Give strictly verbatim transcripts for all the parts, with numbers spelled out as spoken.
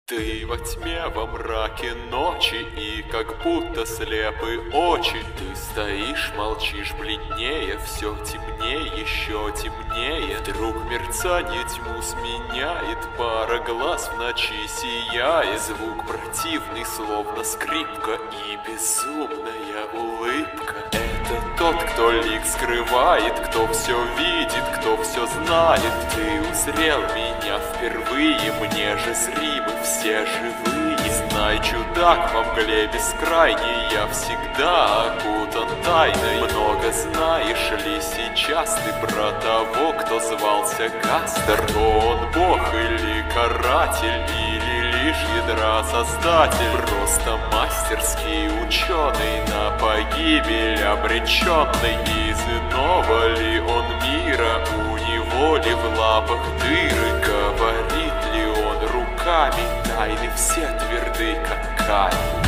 Ты во тьме, во мраке ночи, и как будто слепы очи. Ты стоишь, молчишь, бледнее, все темнее, еще темнее. Вдруг мерцание тьму сменяет, пара глаз в ночи сияет. Звук противный, словно скрипка, и безумная улыбка. Это тот, кто лик скрывает, кто все видит, кто все знает. Ты узрел меня впервые, мне же зримы все живые. Знай, чудак, во мгле бескрайней я всегда окутан тайной. Много знаешь ли сейчас ты про того, кто звался Кастер? Он бог или каратель, или лишь ядра создатель? Просто мастерский ученый, на погибель обреченный. Из иного ли он мира, у него ли в лапах дыры? Говорит ли он руками, тайны все тверды, как камень.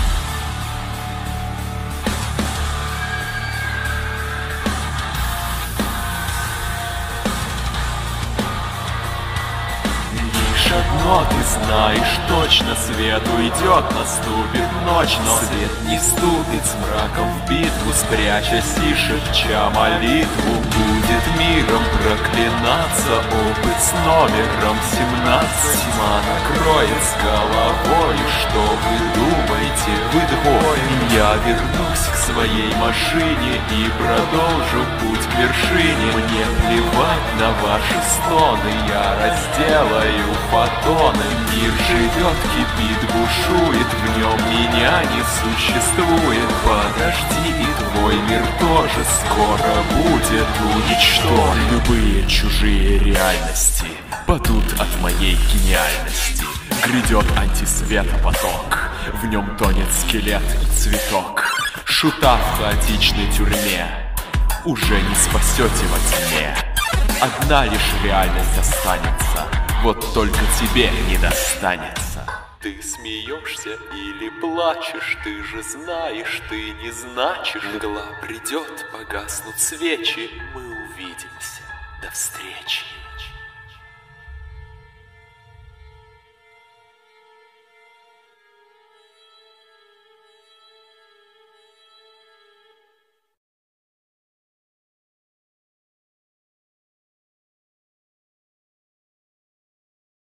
Одно ты знаешь точно, свет уйдет, наступит ночь, но свет не вступит с мраком в битву, спрячась и шепча молитву. Будет миром проклинаться опыт с номером семнадцать. Тьма накроет с головой, что вы думаете, вы двое. Я вернусь к своей машине и продолжу путь к вершине. Мне плевать на ваши стоны, я разделаю фотоны. Мир живет, кипит, бушует, в нем меня не существует. Подожди, и твой мир тоже скоро будет уничтожен. Любые чужие реальности падут от моей гениальности. Грядет антисветопоток, в нем тонет скелет и цветок. Шута в хаотичной тюрьме уже не спасете во тьме. Одна лишь реальность останется, вот только тебе не достанется. Ты смеешься или плачешь, ты же знаешь, ты не значишь. Мгла придет, погаснут свечи, мы увидимся. До встречи.